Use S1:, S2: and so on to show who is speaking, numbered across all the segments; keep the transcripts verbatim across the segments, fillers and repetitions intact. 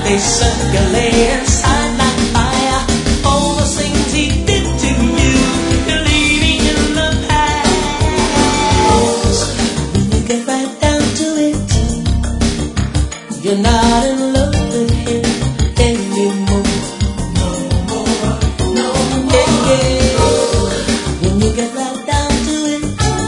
S1: they circulate inside like fire. All the things he did to you, you're leaving in the past. When you get right down to it, you're not in love with him anymore. No more, no more. Yeah, yeah. When you get right down to it,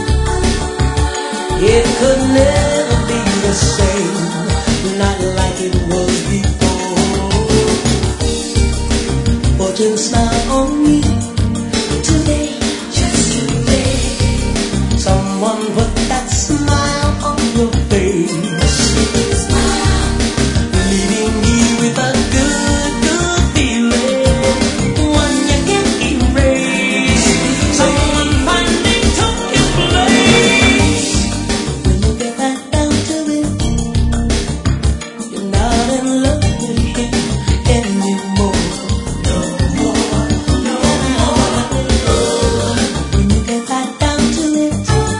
S1: it could never be the same, not like it was before. Fortune smile on me today, just today. Someone put that smile on your face, leaving you with a good, good feeling, one you can't erase. Someone finally took your place. When you get back down to it, you're not in love with him anymore. No more, no more. When you get back down to it,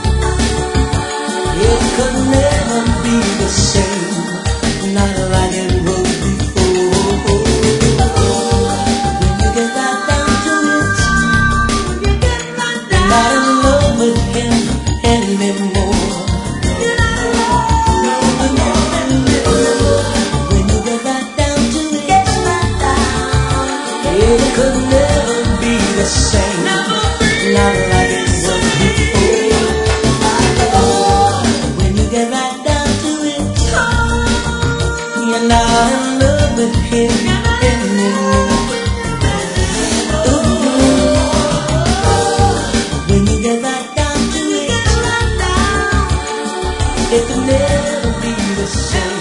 S1: it could never be the same, not like it was before. When you get back down to it, you're not in love with him anymore. When you get back down to it, it could never be the same, not like it was before. When you get right down to it, you're not in love with him anymore. Ooh. When you get right down to it, it could never be the same.